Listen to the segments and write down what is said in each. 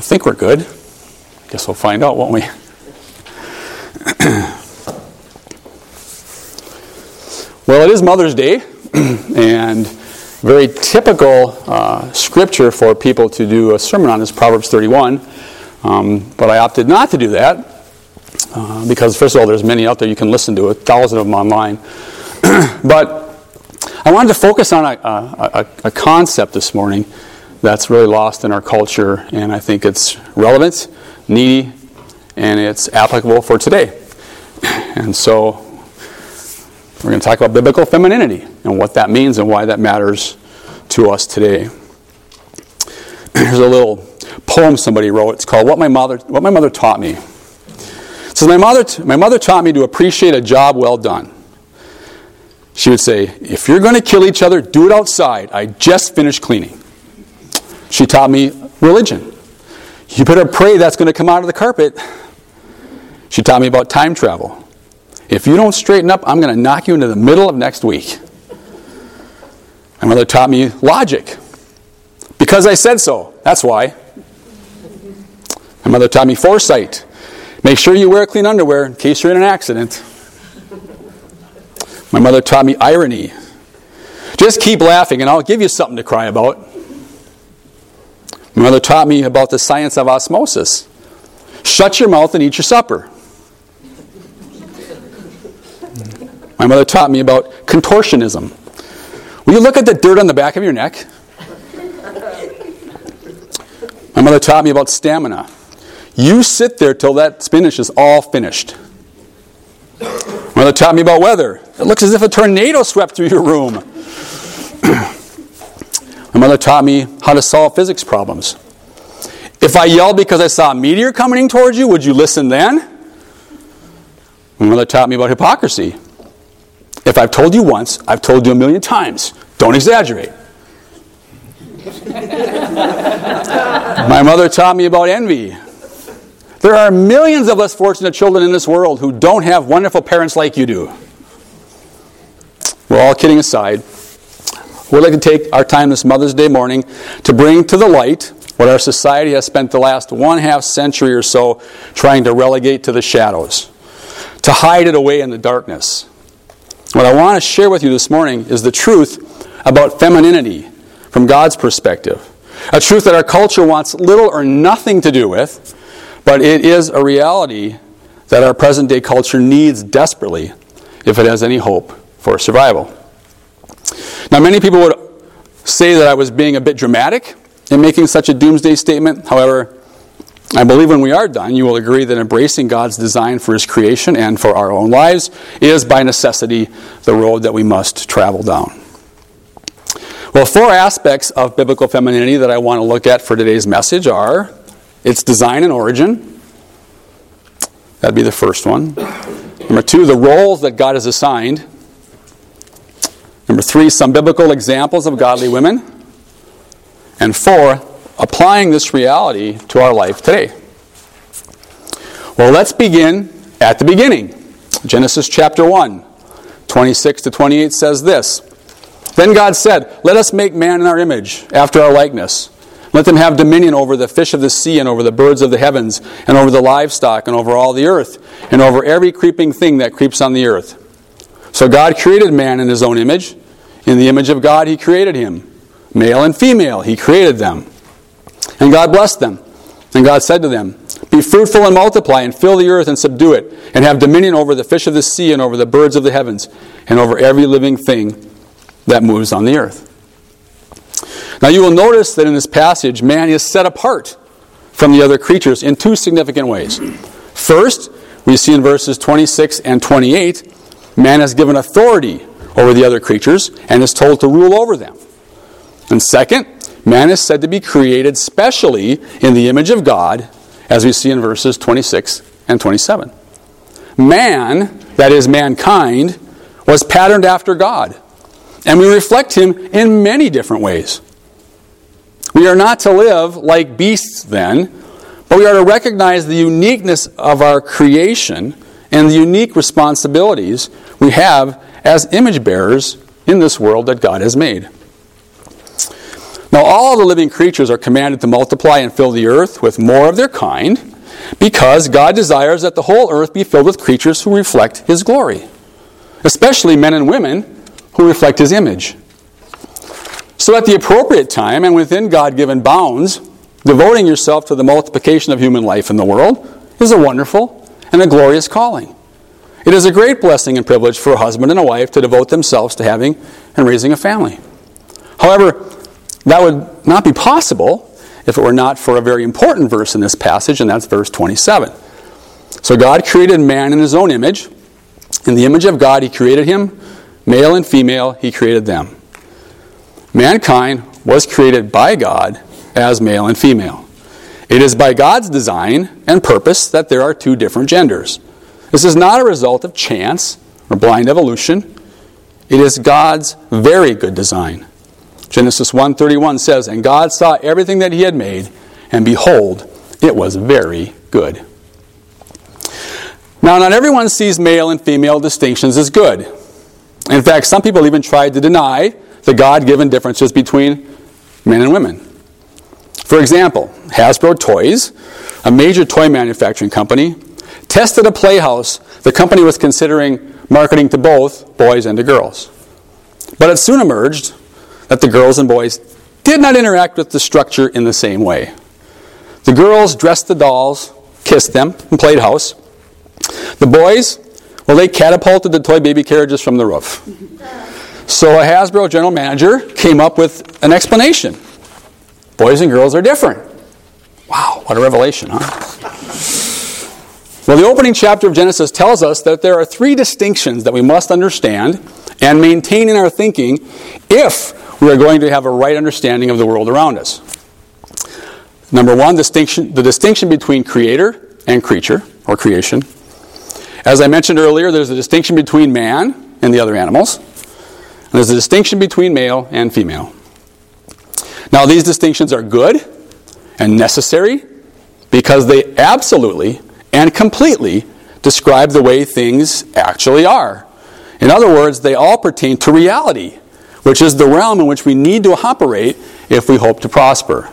think we're good. Guess we'll find out, won't we? Well, it is Mother's Day, and very typical scripture for people to do a sermon on is Proverbs 31, but I opted not to do that because, first of all, there's many out there you can listen to, 1,000 of them online. But I wanted to focus on a concept this morning that's really lost in our culture, and I think it's relevant, needy, and it's applicable for today. And so we're going to talk about biblical femininity and what that means and why that matters to us today. Here's a little poem somebody wrote. It's called What My Mother Taught Me. It says, my mother taught me to appreciate a job well done. She would say, if you're going to kill each other, do it outside. I just finished cleaning. She taught me religion. You better pray that's going to come out of the carpet. She taught me about time travel. If you don't straighten up, I'm going to knock you into the middle of next week. My mother taught me logic. Because I said so. That's why. My mother taught me foresight. Make sure you wear clean underwear in case you're in an accident. My mother taught me irony. Just keep laughing and I'll give you something to cry about. My mother taught me about the science of osmosis. Shut your mouth and eat your supper. My mother taught me about contortionism. Will you look at the dirt on the back of your neck? My mother taught me about stamina. You sit there till that spinach is all finished. My mother taught me about weather. It looks as if a tornado swept through your room. My mother taught me how to solve physics problems. If I yelled because I saw a meteor coming towards you, would you listen then? My mother taught me about hypocrisy. If I've told you once, I've told you 1,000,000 times. Don't exaggerate. My mother taught me about envy. There are millions of less fortunate children in this world who don't have wonderful parents like you do. Well, all kidding aside, we'd like to take our time this Mother's Day morning to bring to the light what our society has spent the last 1/2 century or so trying to relegate to the shadows, to hide it away in the darkness. What I want to share with you this morning is the truth about femininity from God's perspective. A truth that our culture wants little or nothing to do with, but it is a reality that our present-day culture needs desperately if it has any hope for survival. Now, many people would say that I was being a bit dramatic in making such a doomsday statement. However, I believe when we are done, you will agree that embracing God's design for His creation and for our own lives is, by necessity, the road that we must travel down. Well, 4 aspects of biblical femininity that I want to look at for today's message are its design and origin. That'd be the first one. Number 2, the roles that God has assigned. Number 3, some biblical examples of godly women. And 4, applying this reality to our life today. Well, let's begin at the beginning. Genesis chapter 1, 26 to 28 says this. Then God said, let us make man in our image, after our likeness. Let them have dominion over the fish of the sea and over the birds of the heavens and over the livestock and over all the earth and over every creeping thing that creeps on the earth. So God created man in His own image. In the image of God He created him. Male and female He created them. And God blessed them. And God said to them, be fruitful and multiply and fill the earth and subdue it and have dominion over the fish of the sea and over the birds of the heavens and over every living thing that moves on the earth. Now you will notice that in this passage, man is set apart from the other creatures in 2 significant ways. First, we see in verses 26 and 28, man is given authority over the other creatures and is told to rule over them. And second, man is said to be created specially in the image of God, as we see in verses 26 and 27. Man, that is mankind, was patterned after God. And we reflect Him in many different ways. We are not to live like beasts then, but we are to recognize the uniqueness of our creation and the unique responsibilities we have as image bearers in this world that God has made. Now all the living creatures are commanded to multiply and fill the earth with more of their kind, because God desires that the whole earth be filled with creatures who reflect His glory, especially men and women who reflect His image. So at the appropriate time and within God-given bounds, devoting yourself to the multiplication of human life in the world is a wonderful and a glorious calling. It is a great blessing and privilege for a husband and a wife to devote themselves to having and raising a family. However, that would not be possible if it were not for a very important verse in this passage, and that's verse 27. So God created man in His own image. In the image of God He created him, male and female He created them. Mankind was created by God as male and female. It is by God's design and purpose that there are two different genders. This is not a result of chance or blind evolution. It is God's very good design. Genesis 1:31 says, "And God saw everything that He had made, and behold, it was very good." Now, not everyone sees male and female distinctions as good. In fact, some people even tried to deny the God-given differences between men and women. For example, Hasbro Toys, a major toy manufacturing company, tested a playhouse the company was considering marketing to both boys and to girls. But it soon emerged that the girls and boys did not interact with the structure in the same way. The girls dressed the dolls, kissed them, and played house. The boys, well, they catapulted the toy baby carriages from the roof. So a Hasbro general manager came up with an explanation. Boys and girls are different. Wow, what a revelation, huh? Well, the opening chapter of Genesis tells us that there are three distinctions that we must understand and maintain in our thinking if we are going to have a right understanding of the world around us. Number one, the distinction between creator and creature, or creation. As I mentioned earlier, there's a distinction between man and the other animals. And there's a distinction between male and female. Now, these distinctions are good and necessary because they absolutely and completely describe the way things actually are. In other words, they all pertain to reality, which is the realm in which we need to operate if we hope to prosper.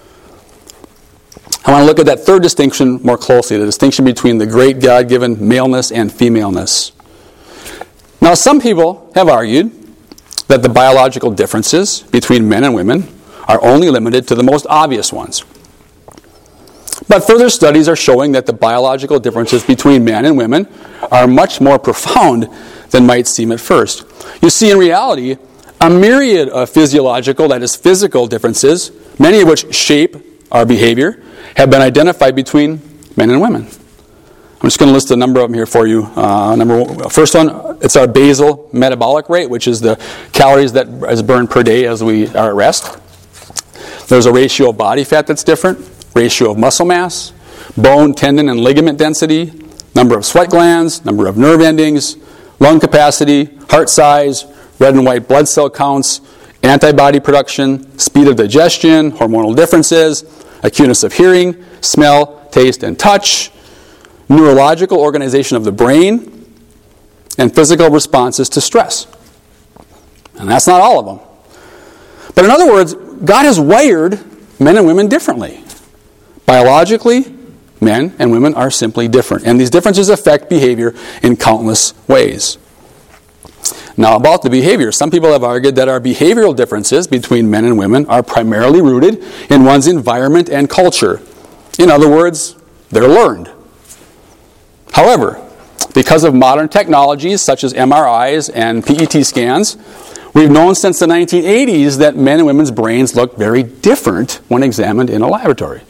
I want to look at that third distinction more closely, the distinction between the great God-given maleness and femaleness. Now, some people have argued that the biological differences between men and women are only limited to the most obvious ones. But further studies are showing that the biological differences between men and women are much more profound than might seem at first. You see, in reality, a myriad of physiological, that is physical differences, many of which shape our behavior, have been identified between men and women. I'm just going to list a number of them here for you. First one, it's our basal metabolic rate, which is the calories that is burned per day as we are at rest. There's a ratio of body fat that's different, ratio of muscle mass, bone, tendon, and ligament density, number of sweat glands, number of nerve endings, lung capacity, heart size, red and white blood cell counts, antibody production, speed of digestion, hormonal differences, acuteness of hearing, smell, taste, and touch, neurological organization of the brain, and physical responses to stress. And that's not all of them. But in other words, God has wired men and women differently. Biologically, men and women are simply different. And these differences affect behavior in countless ways. Now, about the behavior, some people have argued that our behavioral differences between men and women are primarily rooted in one's environment and culture. In other words, they're learned. However, because of modern technologies such as MRIs and PET scans, we've known since the 1980s that men and women's brains look very different when examined in a laboratory.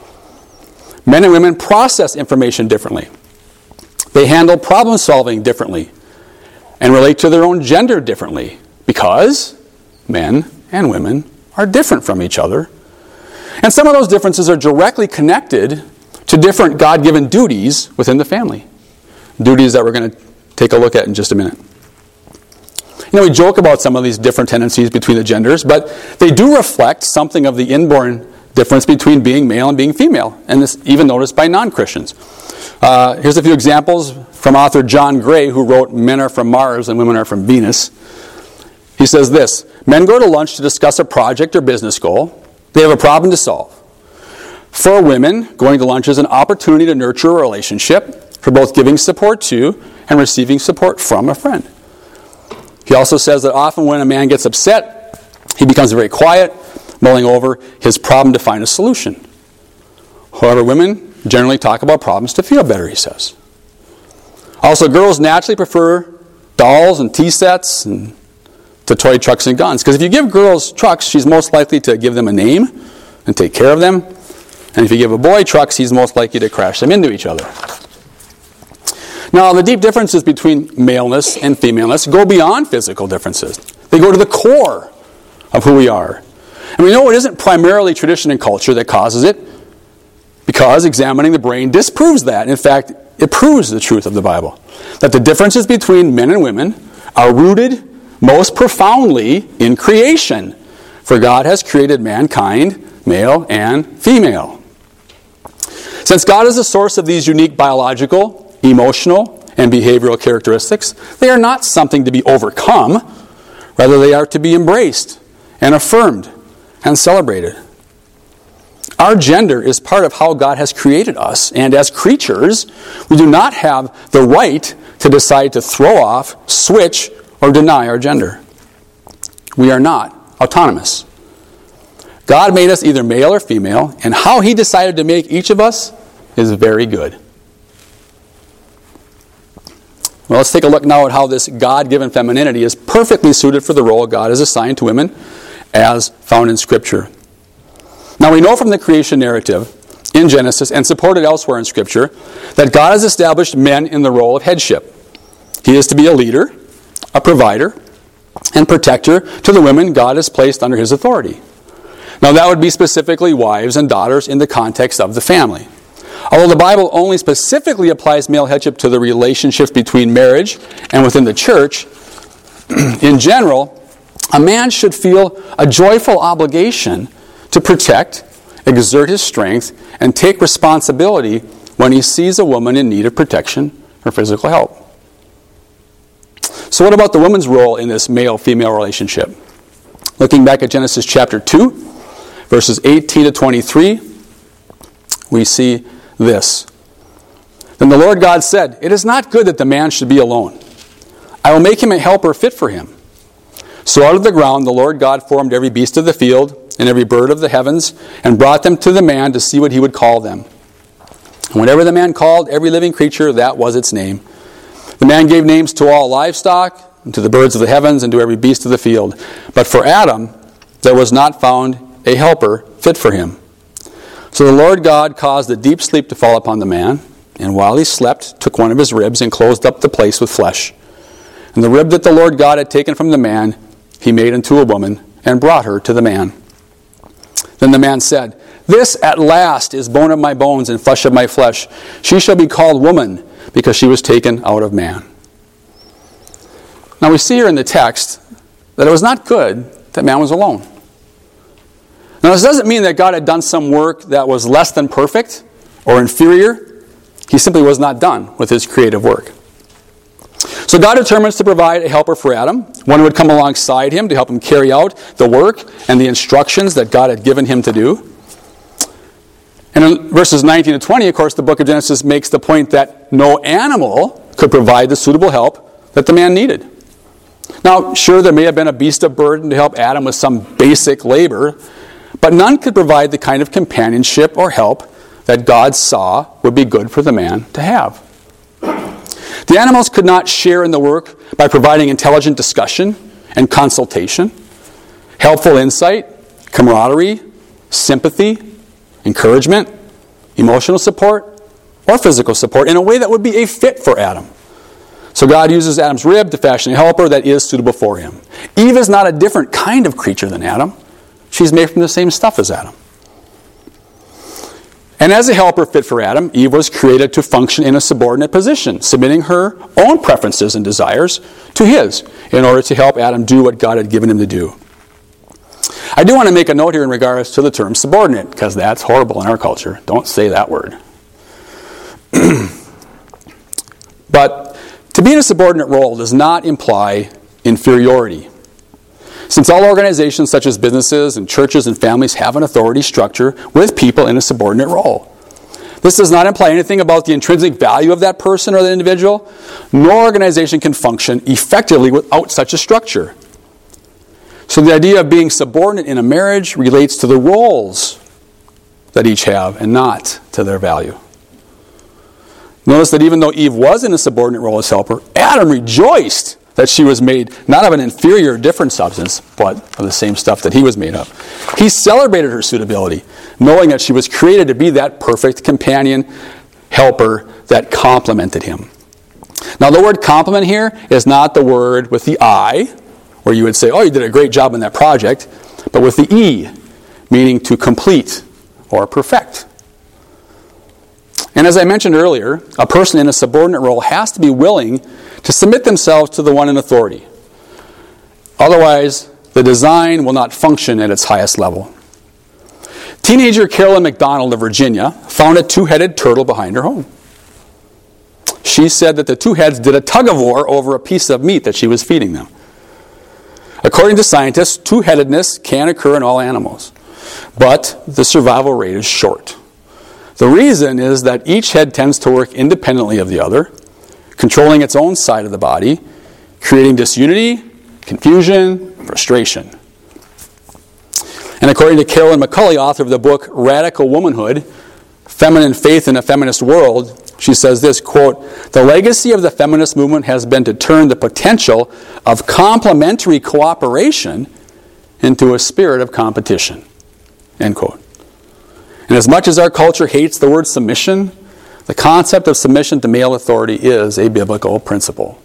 Men and women process information differently. They handle problem solving differently and relate to their own gender differently because men and women are different from each other. And some of those differences are directly connected to different God-given duties within the family. Duties that we're going to take a look at in just a minute. You know, we joke about some of these different tendencies between the genders, but they do reflect something of the inborn difference between being male and being female, and this even noticed by non-Christians. Here's a few examples from author John Gray, who wrote Men Are From Mars and Women Are From Venus. He says this: Men go to lunch to discuss a project or business goal. They have a problem to solve. For women, going to lunch is an opportunity to nurture a relationship for both giving support to and receiving support from a friend. He also says that often when a man gets upset, he becomes very quiet, mulling over his problem to find a solution. However, women generally talk about problems to feel better, he says. Also, girls naturally prefer dolls and tea sets and to toy trucks and guns. Because if you give girls trucks, she's most likely to give them a name and take care of them. And if you give a boy trucks, he's most likely to crash them into each other. Now, the deep differences between maleness and femaleness go beyond physical differences. They go to the core of who we are. And we know it isn't primarily tradition and culture that causes it, because examining the brain disproves that. In fact, it proves the truth of the Bible, that the differences between men and women are rooted most profoundly in creation. For God has created mankind, male and female. Since God is the source of these unique biological, emotional, and behavioral characteristics, they are not something to be overcome. Rather, they are to be embraced and affirmed and celebrated. Our gender is part of how God has created us, and as creatures, we do not have the right to decide to throw off, switch, or deny our gender. We are not autonomous. God made us either male or female, and how He decided to make each of us is very good. Well, let's take a look now at how this God-given femininity is perfectly suited for the role God has assigned to women as found in Scripture. Now, we know from the creation narrative in Genesis and supported elsewhere in Scripture that God has established men in the role of headship. He is to be a leader, a provider, and protector to the women God has placed under His authority. Now, that would be specifically wives and daughters in the context of the family. Although the Bible only specifically applies male headship to the relationships between marriage and within the church, in general, a man should feel a joyful obligation to protect, exert his strength, and take responsibility when he sees a woman in need of protection or physical help. So what about the woman's role in this male-female relationship? Looking back at Genesis chapter 2, verses 18 to 23, we see this. Then the Lord God said, "It is not good that the man should be alone. I will make him a helper fit for him." So out of the ground the Lord God formed every beast of the field and every bird of the heavens, and brought them to the man to see what he would call them. And whatever the man called every living creature, that was its name. The man gave names to all livestock, and to the birds of the heavens, and to every beast of the field. But for Adam there was not found a helper fit for him. So the Lord God caused a deep sleep to fall upon the man, and while he slept, took one of his ribs and closed up the place with flesh. And the rib that the Lord God had taken from the man, he made into a woman, and brought her to the man. Then the man said, "This at last is bone of my bones and flesh of my flesh. She shall be called woman, because she was taken out of man." Now we see here in the text that it was not good that man was alone. Now this doesn't mean that God had done some work that was less than perfect or inferior. He simply was not done with His creative work. So God determines to provide a helper for Adam, one who would come alongside him to help him carry out the work and the instructions that God had given him to do. And in verses 19 to 20, of course, the book of Genesis makes the point that no animal could provide the suitable help that the man needed. Now, sure, there may have been a beast of burden to help Adam with some basic labor, but none could provide the kind of companionship or help that God saw would be good for the man to have. The animals could not share in the work by providing intelligent discussion and consultation, helpful insight, camaraderie, sympathy, encouragement, emotional support, or physical support in a way that would be a fit for Adam. So God uses Adam's rib to fashion a helper that is suitable for him. Eve is not a different kind of creature than Adam. She's made from the same stuff as Adam. And as a helper fit for Adam, Eve was created to function in a subordinate position, submitting her own preferences and desires to his in order to help Adam do what God had given him to do. I do want to make a note here in regards to the term subordinate, because that's horrible in our culture. Don't say that word. But to be in a subordinate role does not imply inferiority. Since all organizations such as businesses and churches and families have an authority structure with people in a subordinate role. This does not imply anything about the intrinsic value of that person or the individual. No organization can function effectively without such a structure. So the idea of being subordinate in a marriage relates to the roles that each have and not to their value. Notice that even though Eve was in a subordinate role as helper, Adam rejoiced that she was made not of an inferior or different substance, but of the same stuff that he was made of. He celebrated her suitability, knowing that she was created to be that perfect companion, helper that complemented him. Now the word complement here is not the word with the I, where you would say, oh, you did a great job in that project, but with the E, meaning to complete or perfect. And as I mentioned earlier, a person in a subordinate role has to be willing to submit themselves to the one in authority. Otherwise, the design will not function at its highest level. Teenager Carolyn McDonald of Virginia found a two-headed turtle behind her home. She said that the two heads did a tug-of-war over a piece of meat that she was feeding them. According to scientists, two-headedness can occur in all animals, but the survival rate is short. The reason is that each head tends to work independently of the other, controlling its own side of the body, creating disunity, confusion, frustration. And according to Carolyn McCulley, author of the book Radical Womanhood, Feminine Faith in a Feminist World, she says this, quote, "The legacy of the feminist movement has been to turn the potential of complementary cooperation into a spirit of competition." End quote. And as much as our culture hates the word submission, the concept of submission to male authority is a biblical principle.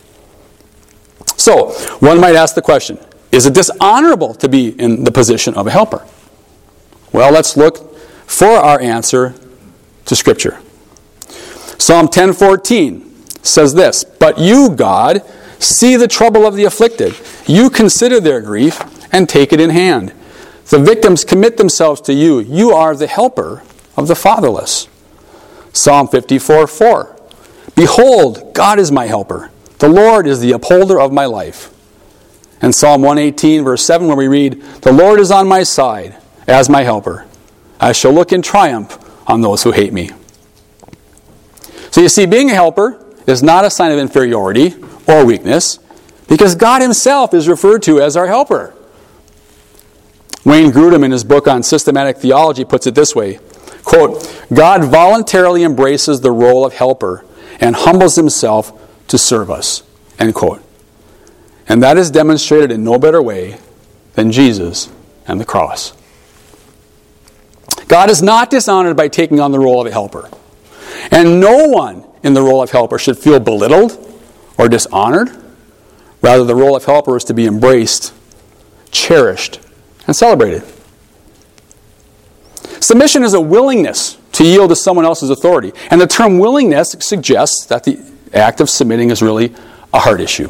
So, one might ask the question, is it dishonorable to be in the position of a helper? Well, let's look for our answer to Scripture. Psalm 10:14 says this, "But you, God, see the trouble of the afflicted. You consider their grief and take it in hand. The victims commit themselves to you. You are the helper of the fatherless." Psalm 54:4, "Behold, God is my helper. The Lord is the upholder of my life." And Psalm 118, verse 7, where we read, "The Lord is on my side as my helper. I shall look in triumph on those who hate me." So you see, being a helper is not a sign of inferiority or weakness, because God himself is referred to as our helper. Wayne Grudem, in his book on systematic theology, puts it this way, quote, "God voluntarily embraces the role of helper and humbles himself to serve us," end quote. And that is demonstrated in no better way than Jesus and the cross. God is not dishonored by taking on the role of a helper. And no one in the role of helper should feel belittled or dishonored. Rather, the role of helper is to be embraced, cherished, and celebrated. Submission is a willingness to yield to someone else's authority. And the term willingness suggests that the act of submitting is really a heart issue.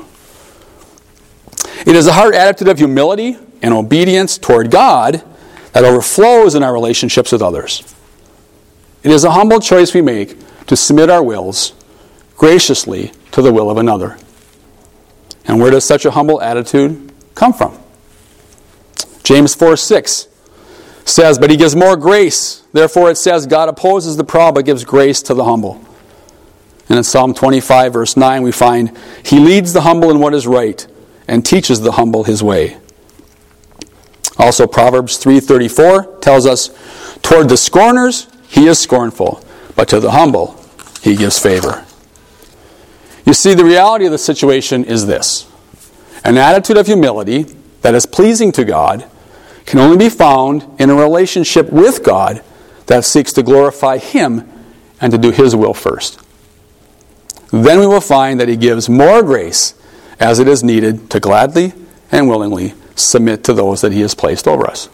It is a heart attitude of humility and obedience toward God that overflows in our relationships with others. It is a humble choice we make to submit our wills graciously to the will of another. And where does such a humble attitude come from? James 4:6 says, "But he gives more grace. Therefore it says, God opposes the proud but gives grace to the humble." And in Psalm 25, verse 9, we find, "He leads the humble in what is right and teaches the humble his way." Also, Proverbs 3:34 tells us, "Toward the scorners he is scornful, but to the humble he gives favor." You see, the reality of the situation is this. An attitude of humility that is pleasing to God can only be found in a relationship with God that seeks to glorify him and to do his will first. Then we will find that he gives more grace as it is needed to gladly and willingly submit to those that he has placed over us.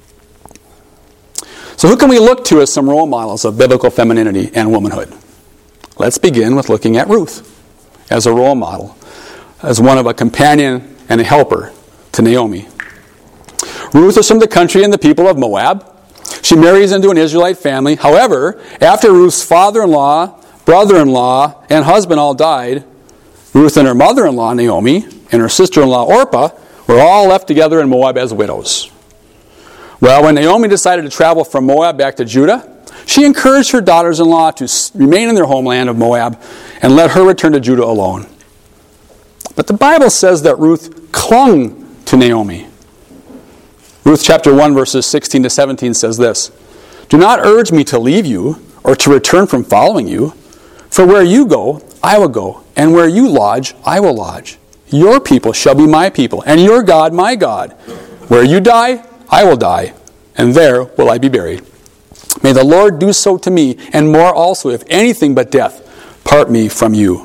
So who can we look to as some role models of biblical femininity and womanhood? Let's begin with looking at Ruth as a role model, as one of a companion and a helper to Naomi. Ruth is from the country and the people of Moab. She marries into an Israelite family. However, after Ruth's father-in-law, brother-in-law, and husband all died, Ruth and her mother-in-law, Naomi, and her sister-in-law, Orpah, were all left together in Moab as widows. Well, when Naomi decided to travel from Moab back to Judah, she encouraged her daughters-in-law to remain in their homeland of Moab and let her return to Judah alone. But the Bible says that Ruth clung to Naomi. Ruth chapter 1 verses 16 to 17 says this, "Do not urge me to leave you or to return from following you. For where you go, I will go, and where you lodge, I will lodge. Your people shall be my people, and your God my God. Where you die, I will die, and there will I be buried. May the Lord do so to me, and more also, if anything but death part me from you."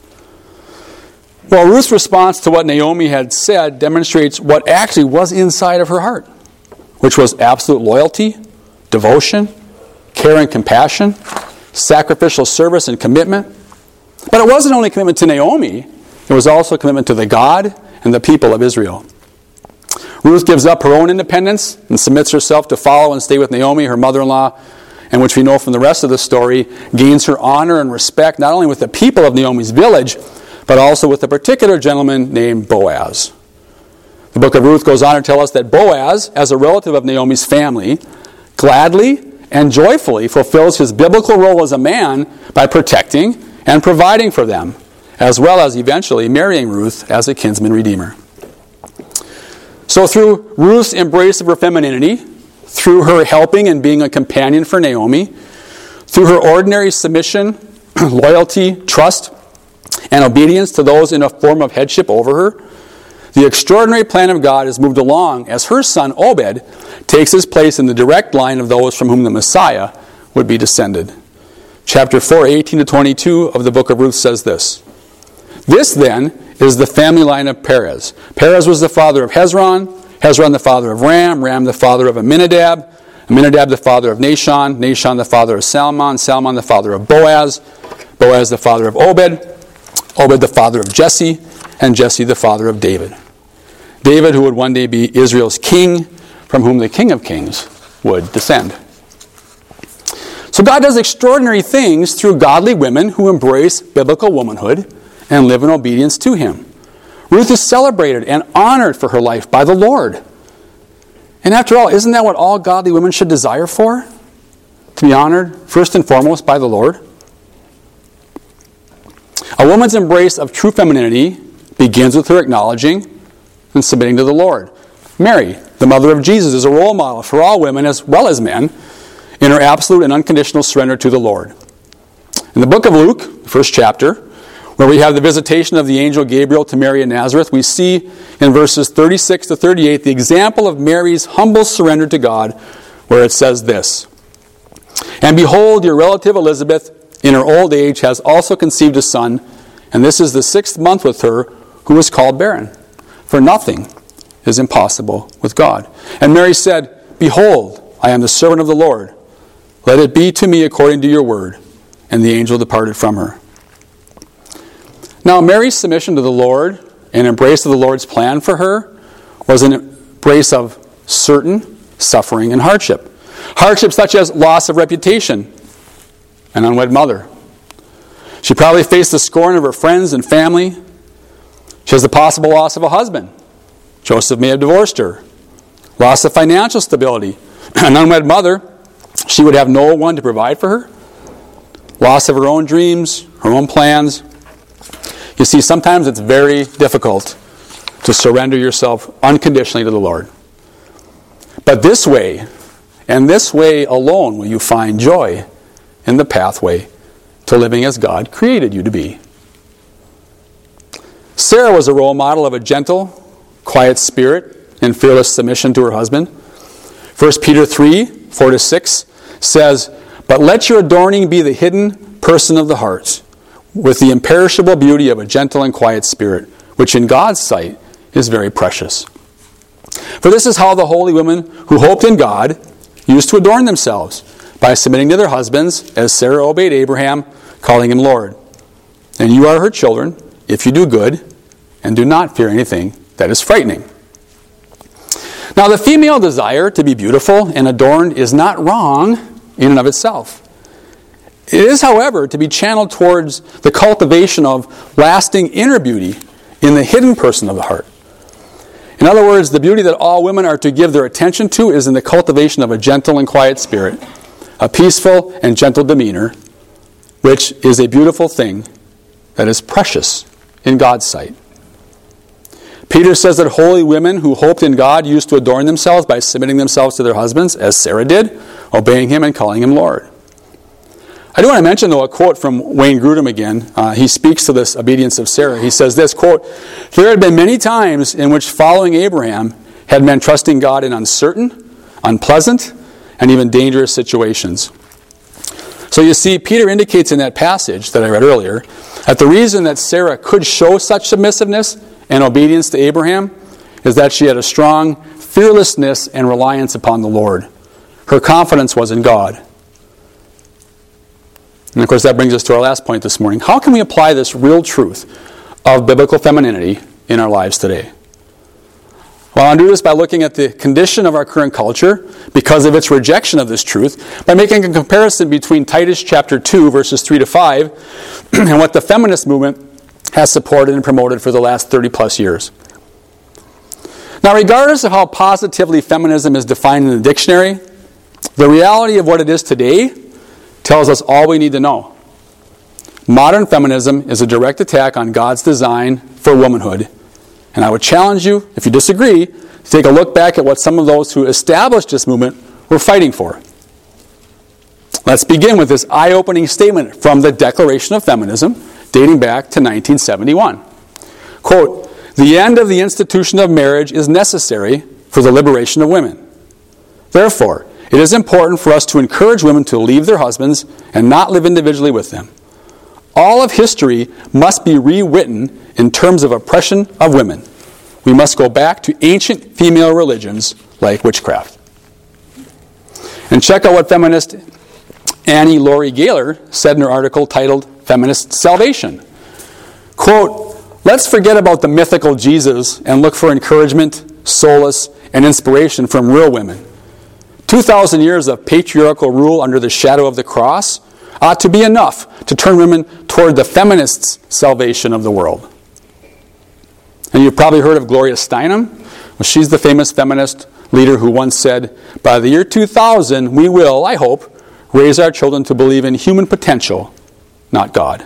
Well, Ruth's response to what Naomi had said demonstrates what actually was inside of her heart, which was absolute loyalty, devotion, care and compassion, sacrificial service and commitment. But it wasn't only commitment to Naomi, it was also commitment to the God and the people of Israel. Ruth gives up her own independence and submits herself to follow and stay with Naomi, her mother-in-law, and which we know from the rest of the story, gains her honor and respect not only with the people of Naomi's village, but also with a particular gentleman named Boaz. The book of Ruth goes on to tell us that Boaz, as a relative of Naomi's family, gladly and joyfully fulfills his biblical role as a man by protecting and providing for them, as well as eventually marrying Ruth as a kinsman redeemer. So through Ruth's embrace of her femininity, through her helping and being a companion for Naomi, through her ordinary submission, loyalty, trust, and obedience to those in a form of headship over her, the extraordinary plan of God is moved along as her son Obed takes his place in the direct line of those from whom the Messiah would be descended. Chapter 4, 18 to 22 of the book of Ruth says this, "This then is the family line of Perez. Perez was the father of Hezron, Hezron the father of Ram, Ram the father of Amminadab, Amminadab the father of Nahshon, Nahshon the father of Salmon, Salmon the father of Boaz, Boaz the father of Obed, Obed the father of Jesse, and Jesse the father of David." David, who would one day be Israel's king, from whom the King of Kings would descend. So God does extraordinary things through godly women who embrace biblical womanhood and live in obedience to Him. Ruth is celebrated and honored for her life by the Lord. And after all, isn't that what all godly women should desire for? To be honored first and foremost by the Lord? A woman's embrace of true femininity begins with her acknowledging and submitting to the Lord. Mary, the mother of Jesus, is a role model for all women as well as men in her absolute and unconditional surrender to the Lord. In the book of Luke, the first chapter, where we have the visitation of the angel Gabriel to Mary in Nazareth, we see in verses 36 to 38 the example of Mary's humble surrender to God, where it says this, "And behold, your relative Elizabeth, in her old age, has also conceived a son, and this is the 6th month with her, who is called barren. For nothing is impossible with God. And Mary said, Behold, I am the servant of the Lord. Let it be to me according to your word. And the angel departed from her." Now, Mary's submission to the Lord and embrace of the Lord's plan for her was an embrace of certain suffering and hardship. Hardship such as loss of reputation, an unwed mother. She probably faced the scorn of her friends and family. She has the possible loss of a husband. Joseph may have divorced her. Loss of financial stability. An unwed mother, she would have no one to provide for her. Loss of her own dreams, her own plans. You see, sometimes it's very difficult to surrender yourself unconditionally to the Lord. But this way, and this way alone, will you find joy in the pathway to living as God created you to be. Sarah was a role model of a gentle, quiet spirit and fearless submission to her husband. 1 Peter 3, 4-6 says, "But let your adorning be the hidden person of the heart, with the imperishable beauty of a gentle and quiet spirit, which in God's sight is very precious. For this is how the holy women who hoped in God used to adorn themselves, by submitting to their husbands, as Sarah obeyed Abraham, calling him Lord. And you are her children, if you do good, and do not fear anything that is frightening." Now, the female desire to be beautiful and adorned is not wrong in and of itself. It is, however, to be channeled towards the cultivation of lasting inner beauty in the hidden person of the heart. In other words, the beauty that all women are to give their attention to is in the cultivation of a gentle and quiet spirit, a peaceful and gentle demeanor, which is a beautiful thing that is precious in God's sight. Peter says that holy women who hoped in God used to adorn themselves by submitting themselves to their husbands, as Sarah did, obeying him and calling him Lord. I do want to mention, though, a quote from Wayne Grudem again. He speaks to this obedience of Sarah. He says this, quote, "There had been many times in which following Abraham had meant trusting God in uncertain, unpleasant, and even dangerous situations." So you see, Peter indicates in that passage that I read earlier that the reason that Sarah could show such submissiveness and obedience to Abraham is that she had a strong fearlessness and reliance upon the Lord. Her confidence was in God. And of course that brings us to our last point this morning. How can we apply this real truth of biblical femininity in our lives today? Well, I'll do this by looking at the condition of our current culture because of its rejection of this truth, by making a comparison between Titus chapter 2, verses 3 to 5, and what the feminist movement has supported and promoted for the last 30 plus years. Now, regardless of how positively feminism is defined in the dictionary, the reality of what it is today tells us all we need to know. Modern feminism is a direct attack on God's design for womanhood. And I would challenge you, if you disagree, to take a look back at what some of those who established this movement were fighting for. Let's begin with this eye-opening statement from the Declaration of Feminism, dating back to 1971. Quote, "The end of the institution of marriage is necessary for the liberation of women. Therefore, it is important for us to encourage women to leave their husbands and not live individually with them. All of history must be rewritten in terms of oppression of women. We must go back to ancient female religions like witchcraft." And check out what feminist Annie Laurie Gaylor said in her article titled "Feminist Salvation." Quote, "Let's forget about the mythical Jesus and look for encouragement, solace, and inspiration from real women. 2,000 years of patriarchal rule under the shadow of the cross ought to be enough to turn women toward the feminists' salvation of the world." And you've probably heard of Gloria Steinem. Well, she's the famous feminist leader who once said, "By the year 2000, we will, I hope, raise our children to believe in human potential, not God."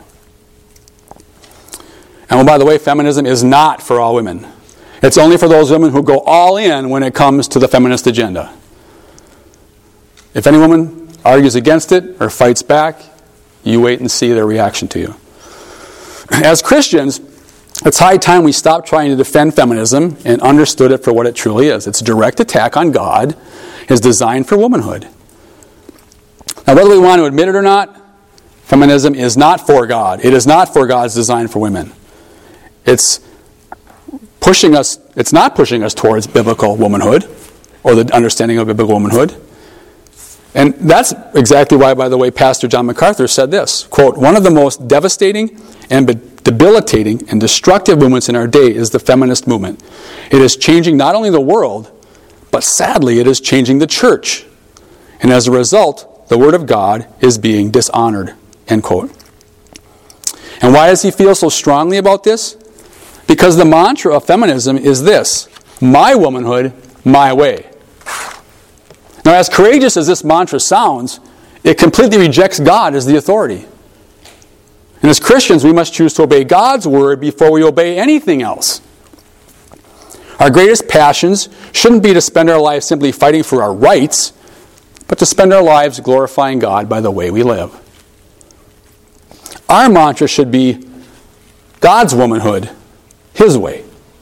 And by the way, feminism is not for all women. It's only for those women who go all in when it comes to the feminist agenda. If any woman argues against it or fights back, you wait and see their reaction to you. As Christians, it's high time we stop trying to defend feminism and understood it for what it truly is. It's a direct attack on God, His design for womanhood. Now, whether we want to admit it or not, feminism is not for God. It is not for God's design for women. It's not pushing us towards biblical womanhood or the understanding of biblical womanhood. And that's exactly why, by the way, Pastor John MacArthur said this, quote, "One of the most devastating and debilitating and destructive movements in our day is the feminist movement. It is changing not only the world, but sadly it is changing the church. And as a result, the Word of God is being dishonored," end quote. And why does he feel so strongly about this? Because the mantra of feminism is this: my womanhood, my way. Now, as courageous as this mantra sounds, it completely rejects God as the authority. And as Christians, we must choose to obey God's word before we obey anything else. Our greatest passions shouldn't be to spend our lives simply fighting for our rights, but to spend our lives glorifying God by the way we live. Our mantra should be God's womanhood, His way.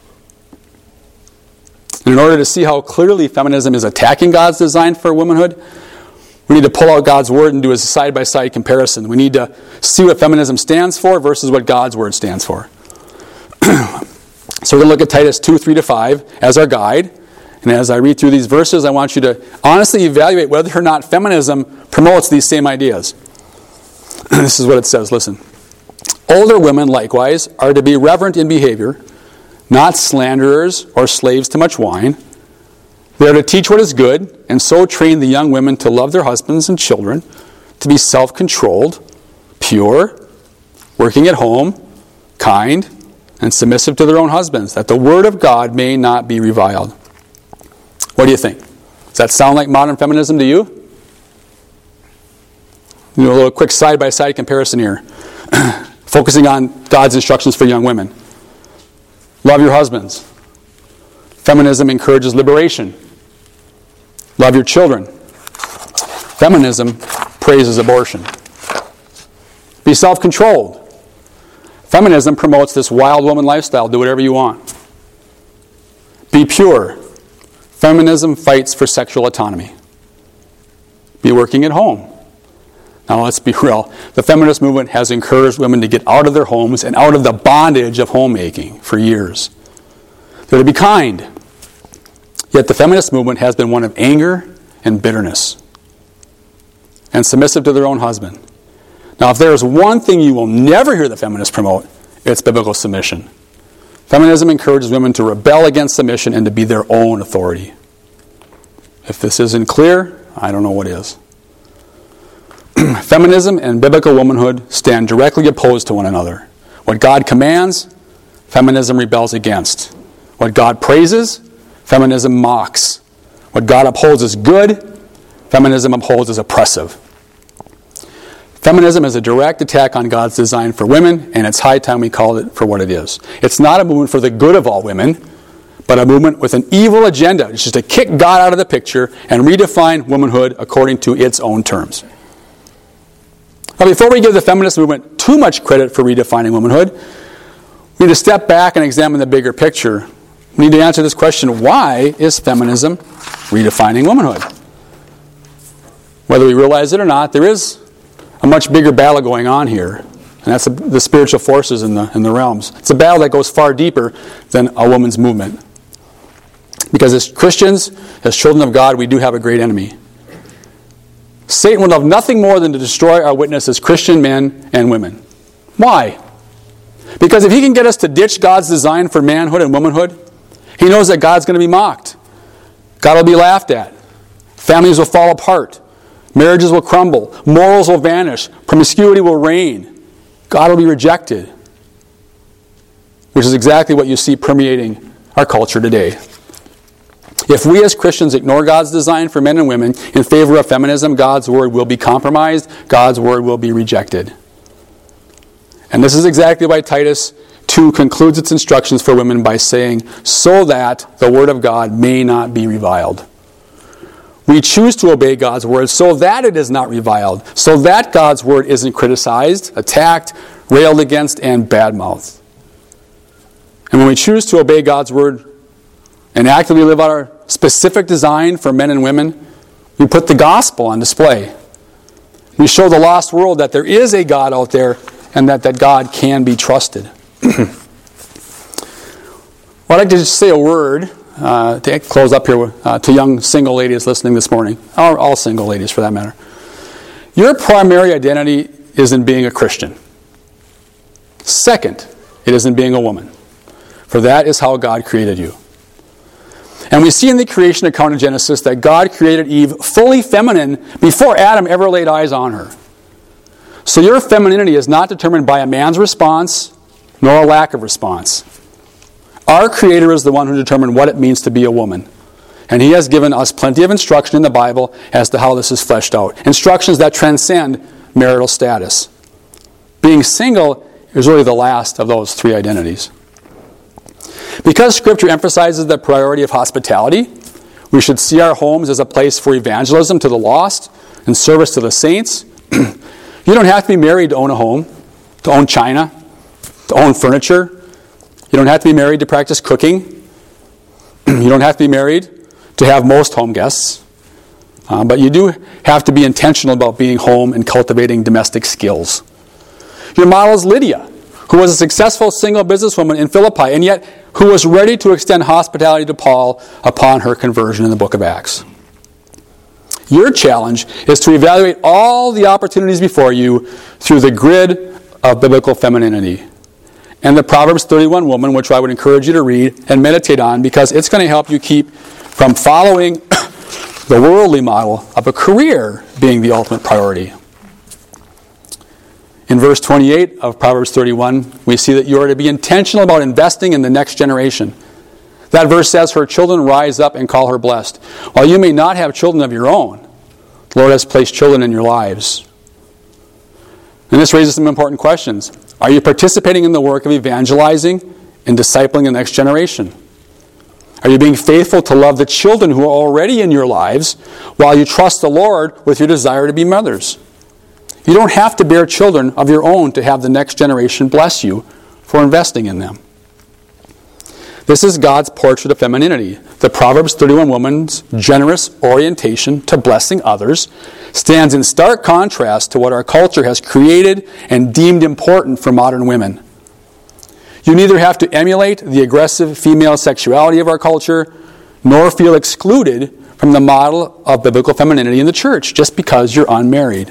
And in order to see how clearly feminism is attacking God's design for womanhood, we need to pull out God's word and do a side-by-side comparison. We need to see what feminism stands for versus what God's word stands for. So we're going to look at Titus 2, 3 to 5 as our guide. And as I read through these verses, I want you to honestly evaluate whether or not feminism promotes these same ideas. This is what it says. Listen. "Older women, likewise, are to be reverent in behavior, not slanderers or slaves to much wine. They are to teach what is good, and so train the young women to love their husbands and children, to be self-controlled, pure, working at home, kind, and submissive to their own husbands, that the word of God may not be reviled. What do you think? Does that sound like modern feminism to you? A little quick side-by-side comparison here. Focusing on God's instructions for young women. Love your husbands. Feminism encourages liberation. Love your children. Feminism praises abortion. Be self-controlled. Feminism promotes this wild woman lifestyle. Do whatever you want. Be pure. Feminism fights for sexual autonomy. Be working at home. Now let's be real. The feminist movement has encouraged women to get out of their homes and out of the bondage of homemaking for years. They're to be kind. Yet the feminist movement has been one of anger and bitterness. And submissive to their own husband. Now if there is one thing you will never hear the feminists promote, it's biblical submission. Feminism encourages women to rebel against submission and to be their own authority. If this isn't clear, I don't know what is. Feminism and biblical womanhood stand directly opposed to one another. What God commands, feminism rebels against. What God praises, feminism mocks. What God upholds as good, feminism upholds as oppressive. Feminism is a direct attack on God's design for women, and it's high time we call it for what it is. It's not a movement for the good of all women, but a movement with an evil agenda, which is to kick God out of the picture and redefine womanhood according to its own terms. Now, before we give the feminist movement too much credit for redefining womanhood, we need to step back and examine the bigger picture. We need to answer this question: why is feminism redefining womanhood? Whether we realize it or not, there is a much bigger battle going on here, and that's the spiritual forces in the realms. It's a battle that goes far deeper than a woman's movement. Because as Christians, as children of God, we do have a great enemy. Satan would love nothing more than to destroy our witness as Christian men and women. Why? Because if he can get us to ditch God's design for manhood and womanhood, he knows that God's going to be mocked. God will be laughed at. Families will fall apart. Marriages will crumble. Morals will vanish. Promiscuity will reign. God will be rejected. Which is exactly what you see permeating our culture today. If we as Christians ignore God's design for men and women in favor of feminism, God's word will be compromised. God's word will be rejected. And this is exactly why Titus 2 concludes its instructions for women by saying, so that the word of God may not be reviled. We choose to obey God's word so that it is not reviled, so that God's word isn't criticized, attacked, railed against, and badmouthed. And when we choose to obey God's word and actively live out our specific design for men and women, we put the gospel on display. We show the lost world that there is a God out there and that God can be trusted. Well, I'd like to just say a word to close up here to young single ladies listening this morning, or all single ladies for that matter. Your primary identity is in being a Christian. Second, it is in being a woman. For that is how God created you. And we see in the creation account in Genesis that God created Eve fully feminine before Adam ever laid eyes on her. So your femininity is not determined by a man's response, nor a lack of response. Our Creator is the one who determined what it means to be a woman. And He has given us plenty of instruction in the Bible as to how this is fleshed out. Instructions that transcend marital status. Being single is really the last of those three identities. Because Scripture emphasizes the priority of hospitality, we should see our homes as a place for evangelism to the lost and service to the saints. You don't have to be married to own a home, to own china, to own furniture. You don't have to be married to practice cooking. You don't have to be married to have most home guests. But you do have to be intentional about being home and cultivating domestic skills. Your model is Lydia, who was a successful single businesswoman in Philippi, and yet who was ready to extend hospitality to Paul upon her conversion in the book of Acts. Your challenge is to evaluate all the opportunities before you through the grid of biblical femininity. And the Proverbs 31 woman, which I would encourage you to read and meditate on, because it's going to help you keep from following the worldly model of a career being the ultimate priority. In verse 28 of Proverbs 31, we see that you are to be intentional about investing in the next generation. That verse says, her children rise up and call her blessed. While you may not have children of your own, the Lord has placed children in your lives. And this raises some important questions. Are you participating in the work of evangelizing and discipling the next generation? Are you being faithful to love the children who are already in your lives while you trust the Lord with your desire to be mothers? You don't have to bear children of your own to have the next generation bless you for investing in them. This is God's portrait of femininity. The Proverbs 31 woman's generous orientation to blessing others stands in stark contrast to what our culture has created and deemed important for modern women. You neither have to emulate the aggressive female sexuality of our culture, nor feel excluded from the model of biblical femininity in the church just because you're unmarried.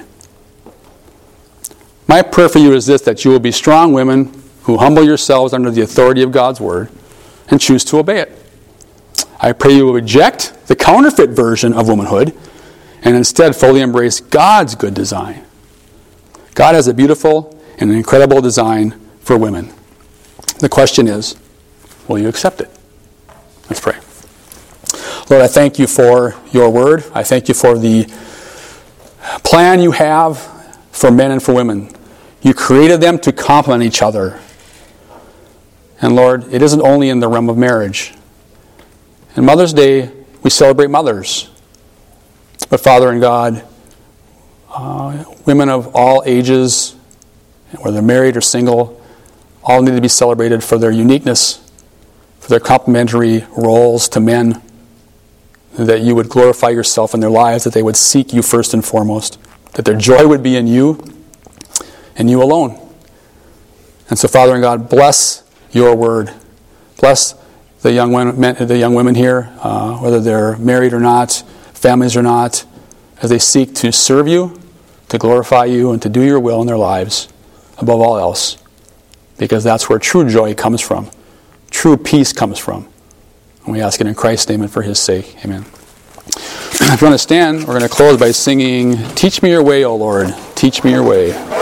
My prayer for you is this, that you will be strong women who humble yourselves under the authority of God's word and choose to obey it. I pray you will reject the counterfeit version of womanhood and instead fully embrace God's good design. God has a beautiful and an incredible design for women. The question is, will you accept it? Let's pray. Lord, I thank you for your word. I thank you for the plan you have for men and for women. You created them to complement each other. And Lord, it isn't only in the realm of marriage. On Mother's Day, we celebrate mothers. But Father and God, women of all ages, whether married or single, all need to be celebrated for their uniqueness, for their complementary roles to men, that you would glorify yourself in their lives, that they would seek you first and foremost, that their joy would be in you and you alone. And so, Father and God, bless your word. Bless the young women here, whether they're married or not, families or not, as they seek to serve you, to glorify you, and to do your will in their lives above all else. Because that's where true joy comes from. True peace comes from. And we ask it in Christ's name and for his sake. Amen. If you want to stand, we're going to close by singing, Teach Me Your Way, O Lord, Teach Me Your Way.